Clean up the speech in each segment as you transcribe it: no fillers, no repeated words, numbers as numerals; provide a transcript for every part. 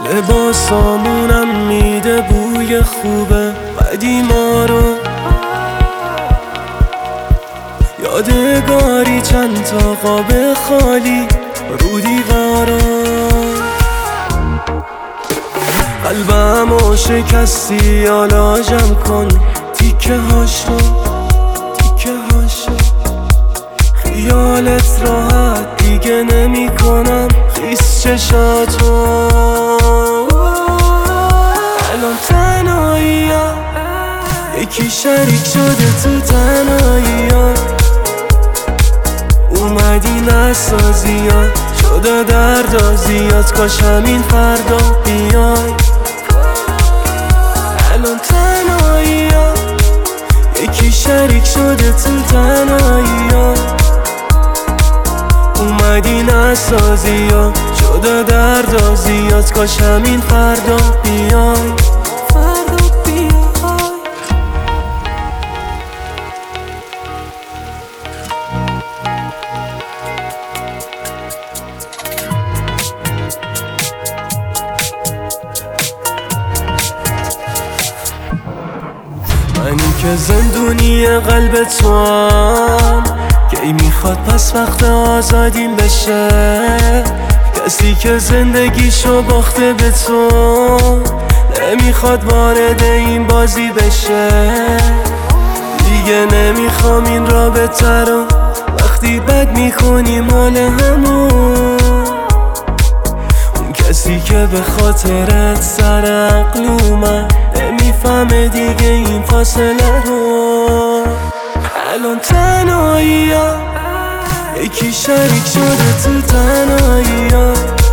لباسامونم میده بوی خوبه قدیما رو، یادگاری چند تا قاب خالی رو دیوارا. قلبمو شکستی حالا جمع کن تیکه هاشو تیکه هاشو. خیالت راحت دیگه نمی کنم خیس چشاتو. الان تنهایی‌ها یکی شریک شده تو تنهایی‌ها. اومدی نسازی ها شده دردا زیاد، کاش همین فردا بیای. الان تنهایی‌ها یکی شریک شده تو تنهایی‌ها. اومدی نسازی ها شده دردا زیاد، کاش همین فردا بیای. منی که زندونی قلب تو هم، کی میخواد پس وقت آزادیم بشه. کسی که زندگیشو باخته به تو نمیخواد وارد این بازی بشه. دیگه نمیخوام این رابطه رو وقتی بد میکنیم حال همون. اون کسی که به خاطرت سر عقل اومد نمیفهمه دیگه این فاصله رو. الان تنهایی‌ها یکی شریک شده تو تنهایی‌ها.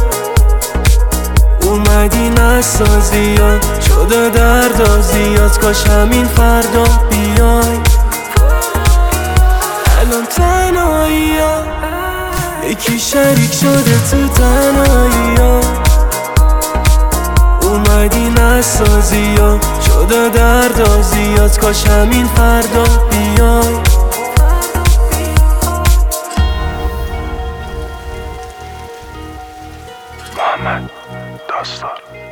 اومدی نسازی ها شده دردا زیاد، کاش همین فردا بیای. الان تنهایی‌ها یکی شریک شده تو تنهایی‌ها. اومدی نسازی ها شده دردا زیاد، کاش همین فردا بیای. محمد داستان